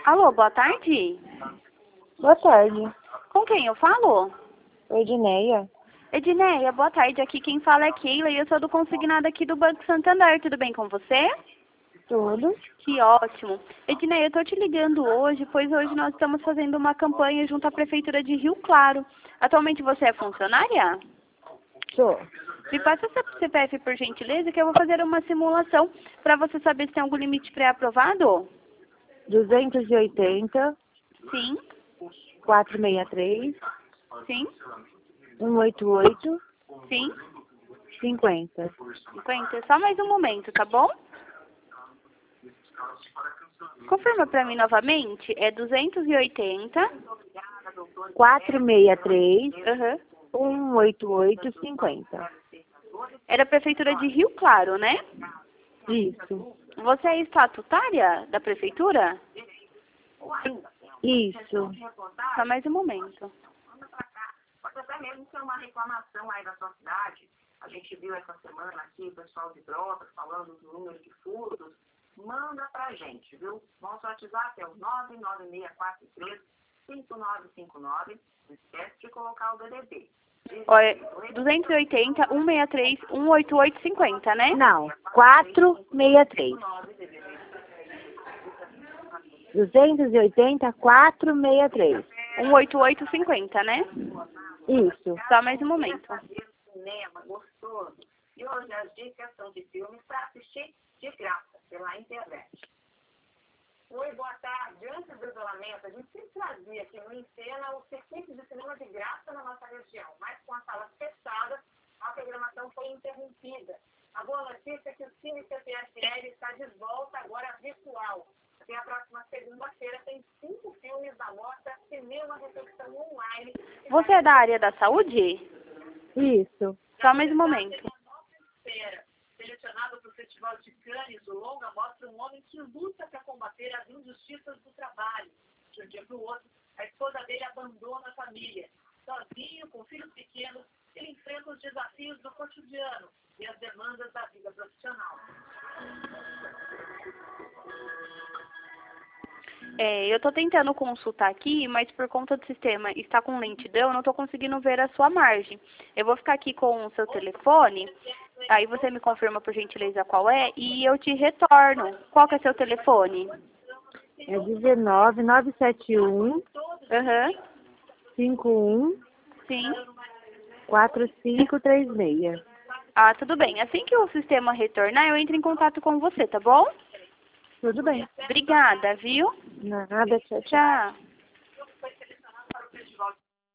Alô, boa tarde. Boa tarde. Com quem eu falo? Edneia. Edneia, boa tarde. Aqui quem fala é Keila e eu sou do consignado aqui do Banco Santander. Tudo bem com você? Tudo? Que ótimo. Edneia, eu tô te ligando hoje, pois hoje nós estamos fazendo uma campanha junto à Prefeitura de Rio Claro. Atualmente você é funcionária? Sou. Me passa seu CPF, por gentileza, que eu vou fazer uma simulação para você saber se tem algum limite pré-aprovado. 280, Sim, 463, sim, 188, sim. 50. 50. Só mais um momento, tá bom? Confirma para mim novamente. É 280. 463, Aham. 188, 50. Era a Prefeitura de Rio Claro, né? Isso. Você é estatutária da Prefeitura? Isso. Só mais um momento. Pode até mesmo ser uma reclamação aí da sua cidade. A gente viu essa semana aqui o pessoal de Brotas falando do número de furtos. Manda pra gente, viu? Nosso WhatsApp é o 99643-5959. Não esquece de colocar o DDD. Olha, 280, 163, 188, 50, né? Não, 463. 280, 463. 188, 50, né? Isso. Só mais um momento. Cinema gostoso. E hoje as dicas são de filmes para assistir de graça pela internet. Oi, boa tarde. Antes do isolamento, a gente sempre trazia aqui no Encena o circuito de cinema de graça na nossa região, mas com as salas fechadas, a programação foi interrompida. A boa notícia é que o Cine CPFL está de volta agora virtual. Até a próxima segunda-feira tem 5 filmes da mostra Cinema Recepção Online. Você é da área da saúde? Isso. Só mais um momento. Selecionado para o Festival de Cannes, o longa mostra um homem que luta para combater as injustiças do trabalho. De um dia para o outro, a esposa dele abandona a família. Sozinho, com filhos pequenos, ele enfrenta os desafios do cotidiano e as demandas da vida profissional. Eu tô tentando consultar aqui, mas por conta do sistema está com lentidão, eu não tô conseguindo ver a sua margem. Eu vou ficar aqui com o seu telefone, aí você me confirma por gentileza qual é e eu te retorno. Qual que é seu telefone? É 19 971 Aham, 51 sim. 4536. Ah, tudo bem. Assim que o sistema retornar, eu entro em contato com você, tá bom? Tudo bem. Obrigada, viu? Nada, tchau, tchau. Tchau.